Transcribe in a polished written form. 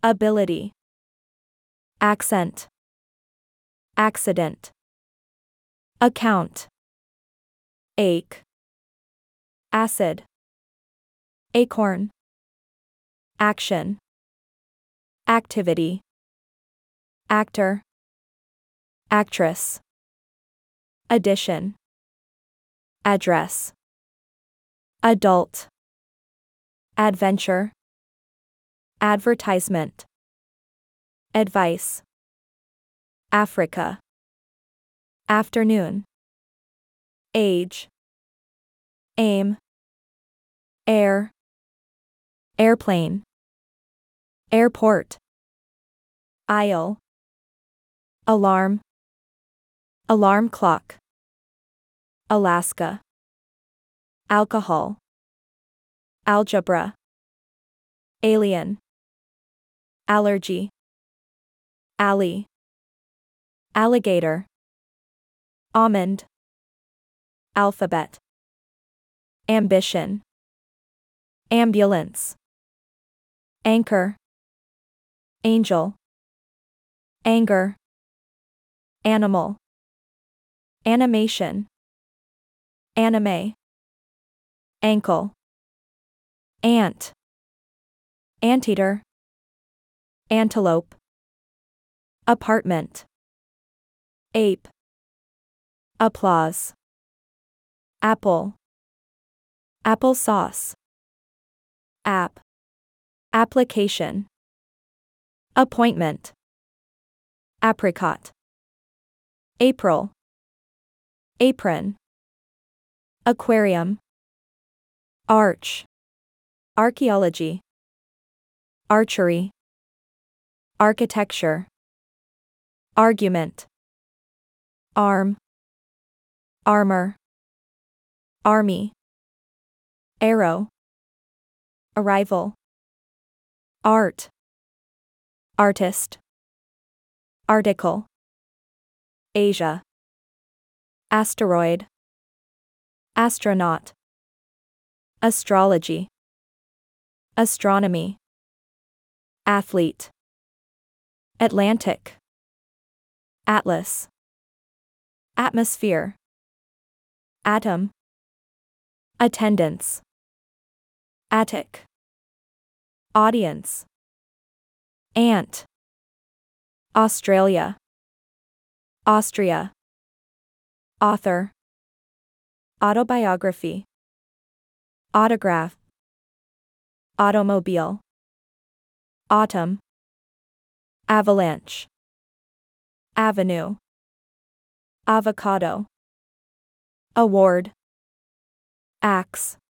ability, accent, accident, account, ache, acid, acorn, action, activity, actor, actress, addition, address, adult, adventure, advertisement, advice, Africa, afternoon, age, aim, air, airplane, airport, aisle, alarm, alarm clock, Alaska, alcohol, algebra, alien, allergy, alley, alligator, almond, alphabet, ambition, ambulance, anchor, angel, anger, animal, animation, anime, ankle, ant, anteater, antelope, apartment, ape, applause, apple, applesauce, app, application, appointment, apricot, April, apron, aquarium, arch, archaeology, archery, architecture, argument, arm, armor, army, arrow, arrival, art, artist, article, Asia, asteroid, astronaut, astrology, astronomy, athlete, Atlantic, atlas, atmosphere, atom, attendance, attic, audience, ant, Australia, Austria, author, autobiography, autograph, automobile, autumn, avalanche, avenue, avocado, award, axe,